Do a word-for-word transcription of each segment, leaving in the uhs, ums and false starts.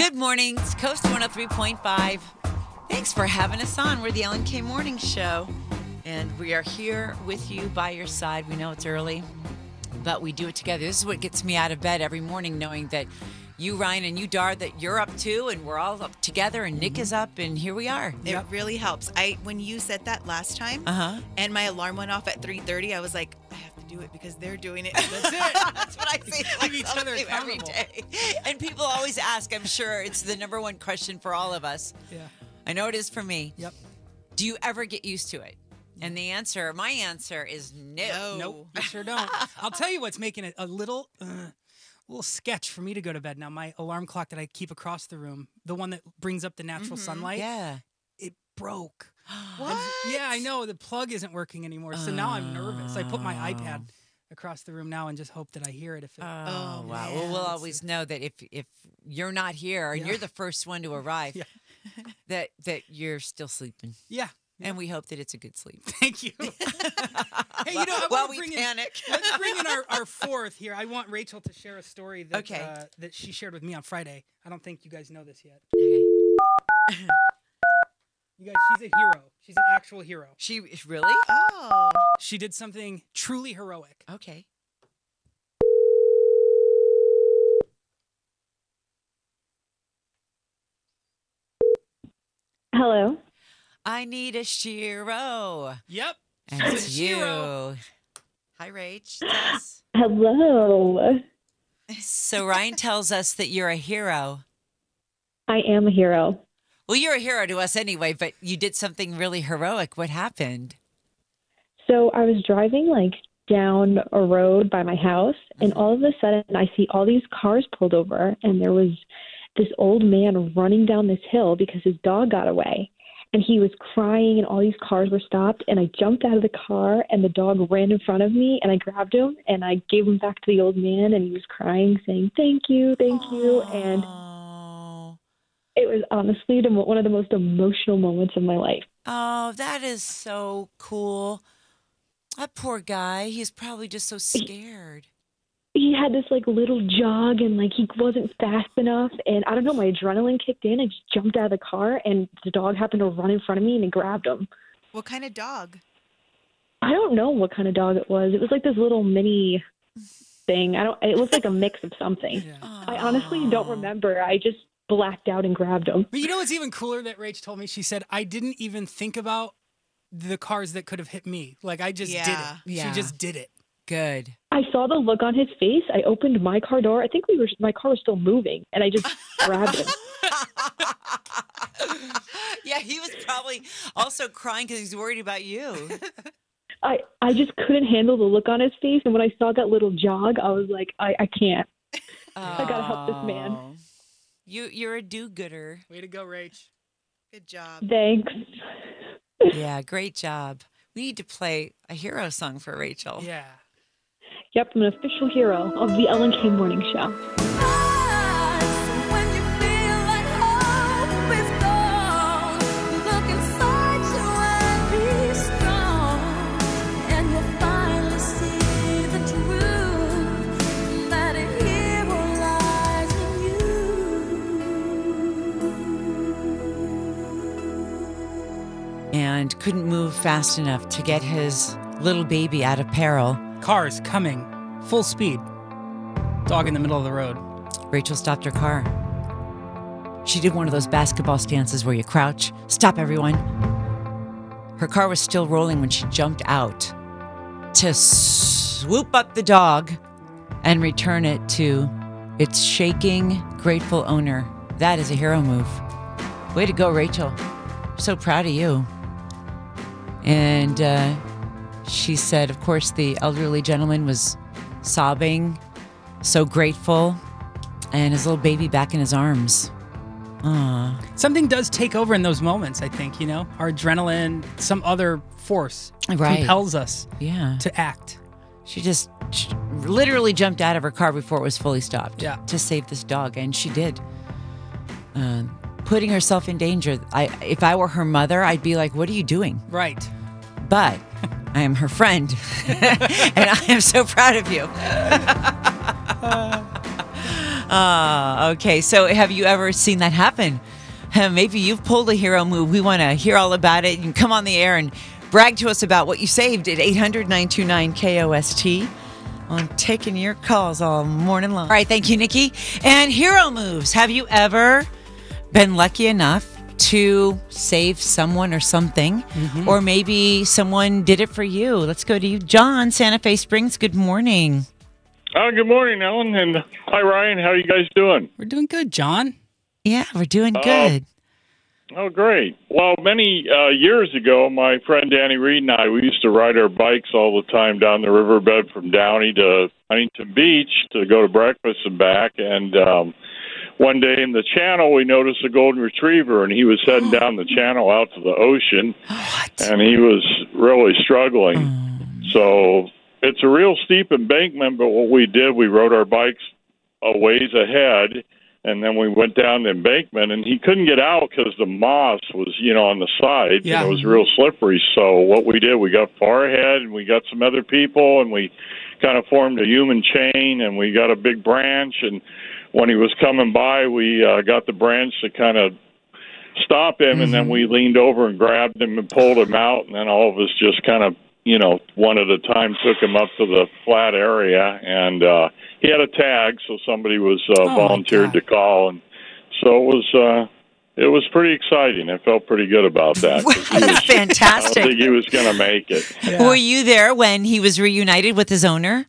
Good morning. It's Coast one oh three point five. Thanks for having us on. We're the Ellen K Morning Show, and we are here with you by your side. We know it's early, but we do it together. This is what gets me out of bed every morning, knowing that you, Ryan, and you, Dar, that you're up too, and we're all up together, and Nick is up, and here we are. It Yep. really helps. I When you said that last time, Uh-huh. and my alarm went off at three thirty, I was like, I have to do it because they're doing it. That's it. That's what I say to Keep each myself other too every accountable. day. And people always ask, I'm sure it's the number one question for all of us. Yeah. I know it is for me. Yep. Do you ever get used to it? And the answer, my answer is no. No. Nope. You sure don't. I'll tell you what's making it a little, uh, little sketch for me to go to bed now. My alarm clock that I keep across the room, the one that brings up the natural sunlight, Yeah. it broke. What? And- yeah, I know. The plug isn't working anymore. So now I'm nervous. I put my iPad across the room now and just hope that I hear it. If it, Oh, Oh, wow. man. Well, we'll always know that if if you're not here and Yeah. you're the first one to arrive, Yeah. that that you're still sleeping. yeah. And we hope that it's a good sleep. Thank you. Hey, you know, I While want we to bring in, panic. let's bring in our, our fourth here. I want Rachel to share a story that Okay. uh, that she shared with me on Friday. I don't think you guys know this yet. Okay. You guys, she's a hero. She's an actual hero. She really? Oh. She did something truly heroic. Okay. Hello. I need a Shiro. Yep. And She's it's a you. Shiro. Hi, Rach. Yes. Hello. So Ryan tells us that you're a hero. I am a hero. Well, you're a hero to us anyway, but you did something really heroic. What happened? So I was driving like down a road by my house, and all of a sudden I see all these cars pulled over, and there was this old man running down this hill because his dog got away. And he was crying, and all these cars were stopped. And I jumped out of the car, and the dog ran in front of me, and I grabbed him, and I gave him back to the old man, and he was crying, saying, thank you, thank you. And Oh. it was honestly the, mo- one of the most emotional moments of my life. Oh, that is so cool. That poor guy. He's probably just so scared. He had this like little jog, and like he wasn't fast enough, and I don't know, my adrenaline kicked in. I just jumped out of the car, and the dog happened to run in front of me, and I grabbed him. What kind of dog? I don't know what kind of dog it was. It was like this little mini thing. I don't. It was like a mix of something. Yeah. I honestly don't remember. I just blacked out and grabbed him. But you know what's even cooler that Rach told me? She said, I didn't even think about the cars that could have hit me. Like, I just Yeah. did it. Yeah. She just did it. Good. I saw the look on his face. I opened my car door. I think we were. My car was still moving, and I just grabbed him. Yeah, he was probably also crying because he's worried about you. I, I just couldn't handle the look on his face. And when I saw that little jog, I was like, I, I can't. I gotta help this man. Oh. You, you're a do-gooder. Way to go, Rach. Good job. Thanks. Yeah, great job. We need to play a hero song for Rachel. Yeah. Yep, I'm an official hero of the Ellen K Morning Show. And couldn't move fast enough to get his little baby out of peril. Cars coming, full speed. Dog in the middle of the road. Rachel stopped her car. She did one of those basketball stances where you crouch. Stop, everyone. Her car was still rolling when she jumped out to swoop up the dog and return it to its shaking, grateful owner. That is a hero move. Way to go, Rachel. So proud of you. And uh, she said, of course, the elderly gentleman was sobbing, so grateful, and his little baby back in his arms. Aw. Something does take over in those moments, I think, you know? Our adrenaline, some other force Right. compels us Yeah. to act. She just sh- literally jumped out of her car before it was fully stopped Yeah. to save this dog, and she did. Um, putting herself in danger. I, if I were her mother, I'd be like, what are you doing? Right. But I am her friend, and I am so proud of you. Uh, okay, so have you ever seen that happen? Uh, maybe you've pulled a hero move. We want to hear all about it. You can come on the air and brag to us about what you saved at eight hundred, nine two nine, K O S T. I'm taking your calls all morning long. All right, thank you, Nikki. And hero moves. Have you ever been lucky enough to save someone or something? Mm-hmm. Or maybe someone did it for you. Let's go to you, John, Santa Fe Springs. Good morning. Uh, good morning, Ellen, and hi, Ryan. How are you guys doing? We're doing good, John. Yeah, we're doing good. Uh, oh, great. Well, many uh, years ago, my friend Danny Reed and I, we used to ride our bikes all the time down the riverbed from Downey to Huntington Beach to go to breakfast and back. And um, one day in the channel, we noticed a golden retriever, and he was heading down the channel out to the ocean, What? and he was really struggling. Um, So it's a real steep embankment, but what we did, we rode our bikes a ways ahead, and then we went down the embankment, and he couldn't get out because the moss was, you know, on the sides, Yeah. and it was real slippery. So what we did, we got far ahead, and we got some other people, and we kind of formed a human chain, and we got a big branch, and when he was coming by, we uh, got the branch to kind of stop him, mm-hmm. and then we leaned over and grabbed him and pulled him out, and then all of us just kind of, you know, one at a time took him up to the flat area, and uh, he had a tag, so somebody was uh, oh volunteered to call, and so it was uh, it was pretty exciting. I felt pretty good about that. That's fantastic. I don't think he was going to make it. Yeah. Were you there when he was reunited with his owner?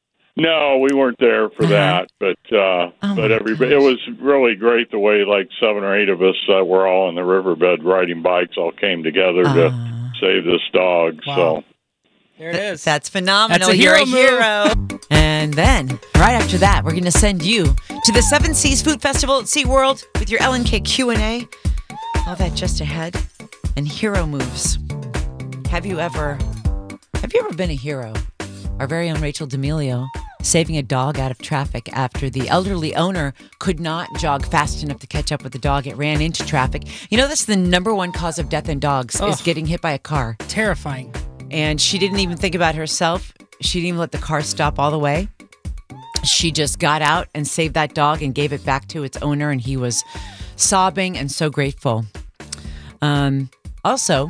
No, we weren't there for Uh-huh. that, but uh, Oh, but my everybody, gosh. it was really great the way like seven or eight of us uh, were all in the riverbed riding bikes, all came together to Ah. save this dog. Wow. So. There it is. That's phenomenal. That's a You're hero a move. hero. And then, right after that, we're going to send you to the Seven Seas Food Festival at SeaWorld with your Ellen K Q and A. All that just ahead. And hero moves. Have you ever, have you ever been a hero? Our very own Rachel D'Amelio saving a dog out of traffic after the elderly owner could not jog fast enough to catch up with the dog. It ran into traffic. You know, that's the number one cause of death in dogs is Ugh. getting hit by a car. Terrifying. And she didn't even think about herself. She didn't even let the car stop all the way. She just got out and saved that dog and gave it back to its owner, and he was sobbing and so grateful. Um, also,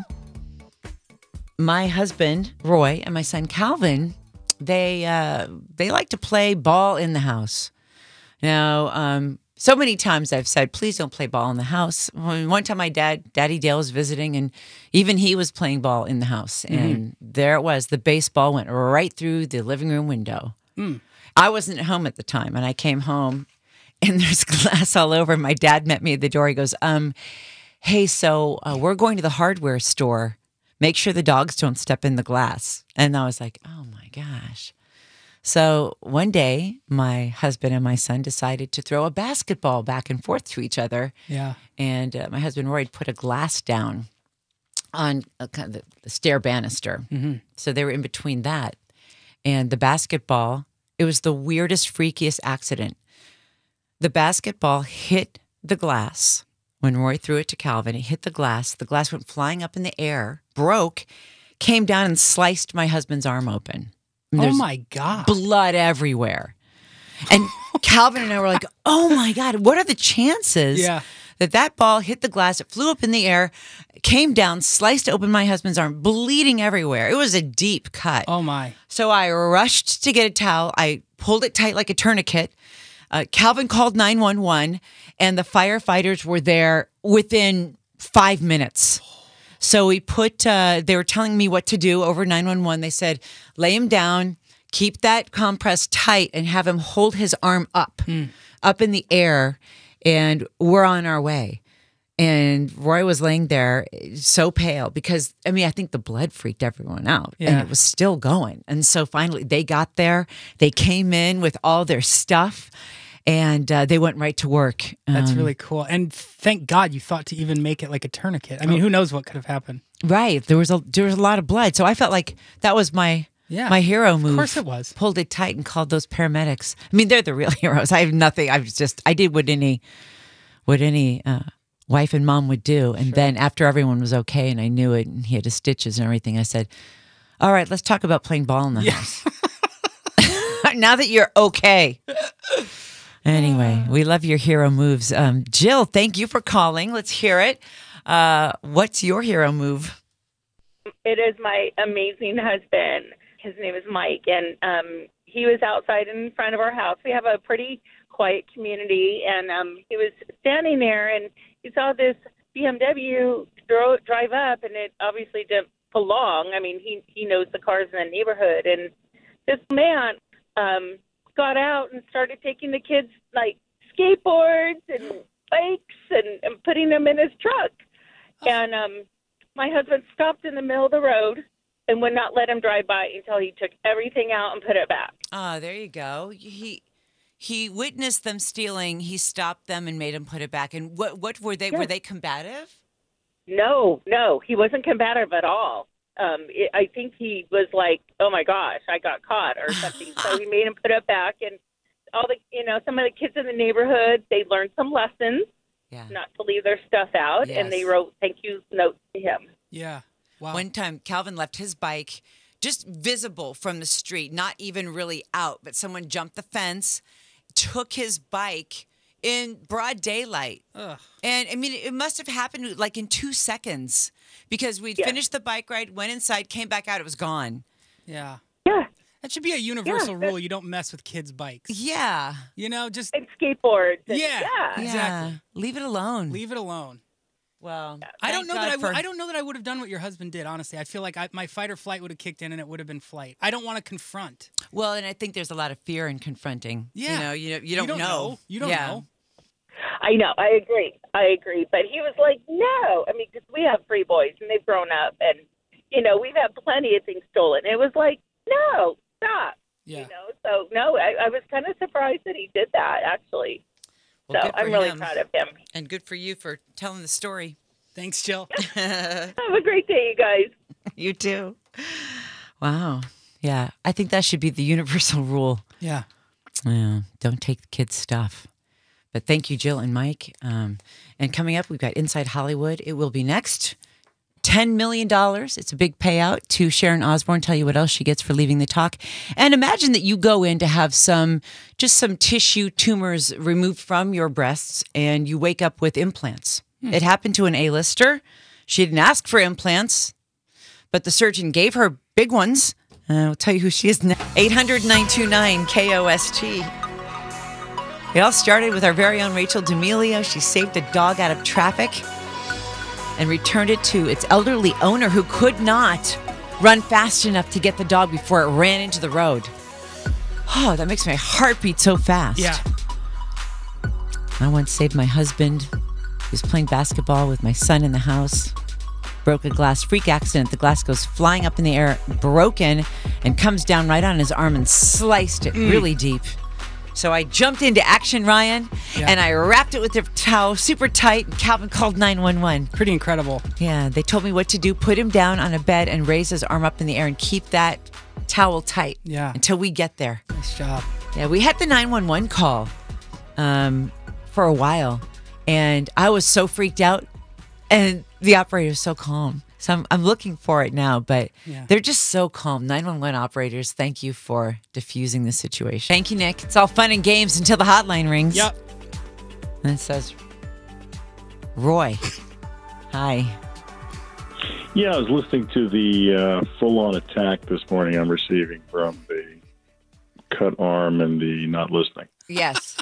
my husband, Roy, and my son, Calvin, they uh, they like to play ball in the house. Now, um, so many times I've said, please don't play ball in the house. One time my dad, Daddy Dale, was visiting, and even he was playing ball in the house. And mm-hmm. there it was. The baseball went right through the living room window. Mm. I wasn't at home at the time, and I came home, and there's glass all over. My dad met me at the door. He goes, um, hey, so uh, we're going to the hardware store. Make sure the dogs don't step in the glass. And I was like, oh, my gosh. So one day, my husband and my son decided to throw a basketball back and forth to each other. Yeah. And uh, my husband, Roy, put a glass down on uh, kind of the, the stair banister. Mm-hmm. So they were in between that. And the basketball, it was the weirdest, freakiest accident. The basketball hit the glass. When Roy threw it to Calvin, it hit the glass. The glass went flying up in the air, broke, came down and sliced my husband's arm open. And Oh there's my God. blood everywhere. And Calvin and I were like, oh my God, what are the chances Yeah. that that ball hit the glass, it flew up in the air, came down, sliced open my husband's arm, bleeding everywhere. It was a deep cut. Oh my. So I rushed to get a towel. I pulled it tight like a tourniquet. Uh, Calvin called nine one one, and the firefighters were there within five minutes. So we put, uh, they were telling me what to do over nine one one. They said, lay him down, keep that compress tight, and have him hold his arm up, mm. up in the air, and we're on our way. And Roy was laying there so pale because, I mean, I think the blood freaked everyone out. Yeah. And it was still going. And so finally they got there. They came in with all their stuff, and uh, they went right to work. That's Um, really cool. And thank God you thought to even make it like a tourniquet. I mean, who knows what could have happened? Right. There was a there was a lot of blood. So I felt like that was my Yeah. my hero move. Of course it was. Pulled it tight and called those paramedics. I mean, they're the real heroes. I have nothing. I was just I did what any what any uh, wife and mom would do. And Sure. then after everyone was okay and I knew it and he had his stitches and everything, I said, all right, let's talk about playing ball in the Yeah. house. Now that you're okay. Anyway, we love your hero moves. Um, Jill, thank you for calling. Let's hear it. Uh, what's your hero move? It is my amazing husband. His name is Mike, and um, he was outside in front of our house. We have a pretty quiet community, and um, he was standing there, and he saw this B M W dro- drive up, and it obviously didn't belong. I mean, he he knows the cars in the neighborhood, and this man um, got out and started taking the kids like skateboards and bikes and, and putting them in his truck. And um, my husband stopped in the middle of the road and would not let him drive by until he took everything out and put it back. Oh, there you go. He he witnessed them stealing. He stopped them and made them put it back. And what what were they? Yeah. Were they combative? No, no, he wasn't combative at all. Um, it, I think he was like, "Oh my gosh, I got caught" or something. So we made him put it back, and all the you know some of the kids in the neighborhood, they learned some lessons. Yeah. Not to leave their stuff out, Yes. and they wrote thank you notes to him. Yeah. Wow. One time, Calvin left his bike just visible from the street, not even really out, but someone jumped the fence, took his bike in broad daylight. Ugh. And I mean, it must have happened like in two seconds because we'd Yeah. finished the bike ride, went inside, came back out, it was gone. Yeah. Yeah, That should be a universal Yeah. rule. You don't mess with kids' bikes. Yeah. You know, just and skateboards. And, Yeah. yeah, Exactly. Yeah. Leave it alone. leave it alone. Well, I thank don't know God that I would. for- I don't know that I would have done what your husband did. Honestly, I feel like I, my fight or flight would have kicked in, and it would have been flight. I don't want to confront. Well, and I think there's a lot of fear in confronting. Yeah. You know, you, know, you don't, don't know. You don't yeah. know. I know. I agree. I agree. But he was like, no. I mean, because we have three boys, and they've grown up, and you know, we've had plenty of things stolen. It was like, no, stop. Yeah. You know. So no, I, I was kind of surprised that he did that. Actually. Well, So good for I'm really him. proud of him. And good for you for telling the story. Thanks, Jill. Have a great day, you guys. You too. Wow. Yeah. I think that should be the universal rule. Yeah. Yeah. Don't take the kids' stuff. But thank you, Jill and Mike. Um, and coming up, we've got Inside Hollywood. It will be next. ten million dollars. It's a big payout to Sharon Osbourne. Tell you what else she gets for leaving the talk. And imagine that you go in to have some, just some tissue tumors removed from your breasts and you wake up with implants. It happened to an A-lister. She didn't ask for implants, but the surgeon gave her big ones. Uh, I'll tell you who she is now. eight hundred, nine two nine, K O S T. It all started with our very own Rachel D'Amelio. She saved a dog out of traffic and returned it to its elderly owner who could not run fast enough to get the dog before it ran into the road. Oh, that makes my heart beat so fast. Yeah. I once saved my husband. He was playing basketball with my son in the house. Broke a glass, freak accident. The glass goes flying up in the air, broken, and comes down right on his arm and sliced it really deep. So I jumped into action, Ryan, Yeah. and I wrapped it with a towel super tight. And Calvin called nine one one. Pretty incredible. Yeah, they told me what to do. Put him down on a bed and raise his arm up in the air and keep that towel tight Yeah. until we get there. Nice job. Yeah, we had the nine one one call um, for a while, and I was so freaked out, and the operator was so calm. So I'm, I'm looking for it now, but Yeah. they're just so calm. nine one one operators, thank you for diffusing the situation. Thank you, Nick. It's all fun and games until the hotline rings. Yep. And it says, Roy. Hi. Yeah, I was listening to the uh, full-on attack this morning I'm receiving from the cut arm and the not listening. Yes.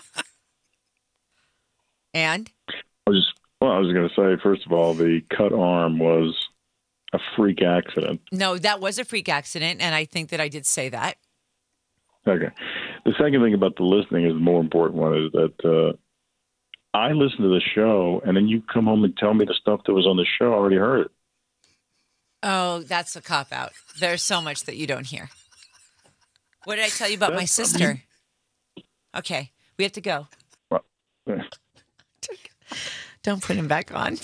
And? I was well, I was going to say, first of all, the cut arm was a freak accident. No, that was a freak accident, and I think that I did say that. Okay. The second thing about the listening is the more important one is that uh, I listen to the show, and then you come home and tell me the stuff that was on the show. I already heard it. Oh, that's a cop out. There's so much that you don't hear. What did I tell you about my That's- sister? Okay, we have to go. Well, Don't put him back on.